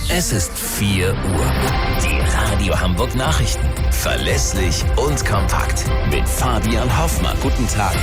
Es ist 4 Uhr. Die Radio Hamburg Nachrichten. Verlässlich und kompakt. Mit Fabian Hoffmann. Guten Tag.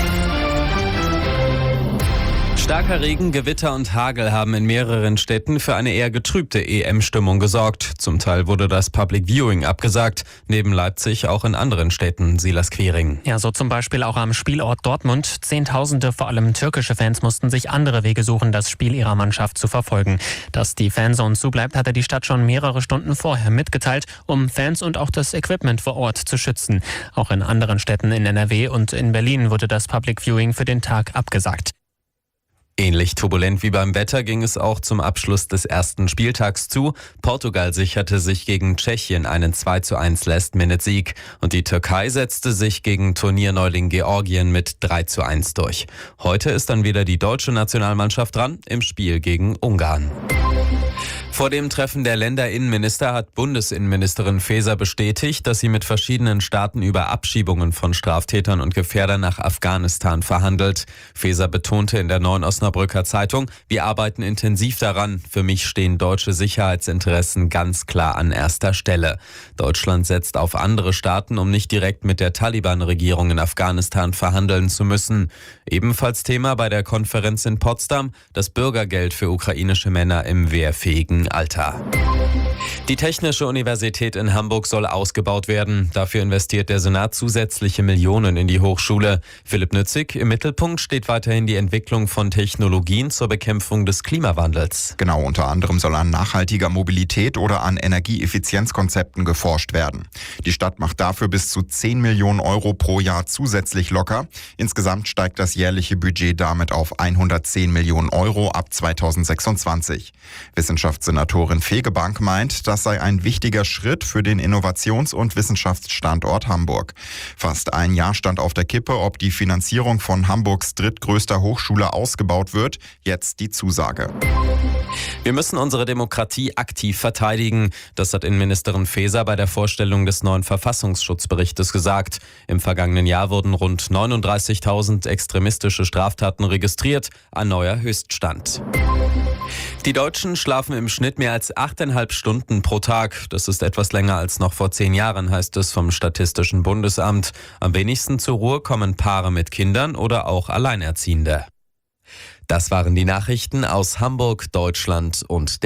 Starker Regen, Gewitter und Hagel haben in mehreren Städten für eine eher getrübte EM-Stimmung gesorgt. Zum Teil wurde das Public Viewing abgesagt. Neben Leipzig auch in anderen Städten. Silas Quiring. Ja, so zum Beispiel auch am Spielort Dortmund. Zehntausende, vor allem türkische Fans, mussten sich andere Wege suchen, das Spiel ihrer Mannschaft zu verfolgen. Dass die Fanzone zubleibt, hatte die Stadt schon mehrere Stunden vorher mitgeteilt, um Fans und auch das Equipment vor Ort zu schützen. Auch in anderen Städten in NRW und in Berlin wurde das Public Viewing für den Tag abgesagt. Ähnlich turbulent wie beim Wetter ging es auch zum Abschluss des ersten Spieltags zu. Portugal sicherte sich gegen Tschechien einen 2:1 Last-Minute-Sieg und die Türkei setzte sich gegen Turnierneuling Georgien mit 3:1 durch. Heute ist dann wieder die deutsche Nationalmannschaft dran im Spiel gegen Ungarn. Vor dem Treffen der Länderinnenminister hat Bundesinnenministerin Faeser bestätigt, dass sie mit verschiedenen Staaten über Abschiebungen von Straftätern und Gefährdern nach Afghanistan verhandelt. Faeser betonte in der Neuen Osnabrücker Zeitung: Wir arbeiten intensiv daran. Für mich stehen deutsche Sicherheitsinteressen ganz klar an erster Stelle. Deutschland setzt auf andere Staaten, um nicht direkt mit der Taliban-Regierung in Afghanistan verhandeln zu müssen. Ebenfalls Thema bei der Konferenz in Potsdam: das Bürgergeld für ukrainische Männer im wehrfähigen Alter. Die Technische Universität in Hamburg soll ausgebaut werden. Dafür investiert der Senat zusätzliche Millionen in die Hochschule. Philipp Nützig: Im Mittelpunkt steht weiterhin die Entwicklung von Technologien zur Bekämpfung des Klimawandels. Genau, unter anderem soll an nachhaltiger Mobilität oder an Energieeffizienzkonzepten geforscht werden. Die Stadt macht dafür bis zu 10 Millionen Euro pro Jahr zusätzlich locker. Insgesamt steigt das jährliche Budget damit auf 110 Millionen Euro ab 2026. Wissenschaftssenatorin Fegebank meint, das sei ein wichtiger Schritt für den Innovations- und Wissenschaftsstandort Hamburg. Fast ein Jahr stand auf der Kippe, ob die Finanzierung von Hamburgs drittgrößter Hochschule ausgebaut wird. Jetzt die Zusage. Wir müssen unsere Demokratie aktiv verteidigen. Das hat Innenministerin Faeser bei der Vorstellung des neuen Verfassungsschutzberichtes gesagt. Im vergangenen Jahr wurden rund 39.000 extremistische Straftaten registriert, ein neuer Höchststand. Die Deutschen schlafen im Schnitt mehr als 8,5 Stunden pro Tag. Das ist etwas länger als noch vor 10 Jahren, heißt es vom Statistischen Bundesamt. Am wenigsten zur Ruhe kommen Paare mit Kindern oder auch Alleinerziehende. Das waren die Nachrichten aus Hamburg, Deutschland und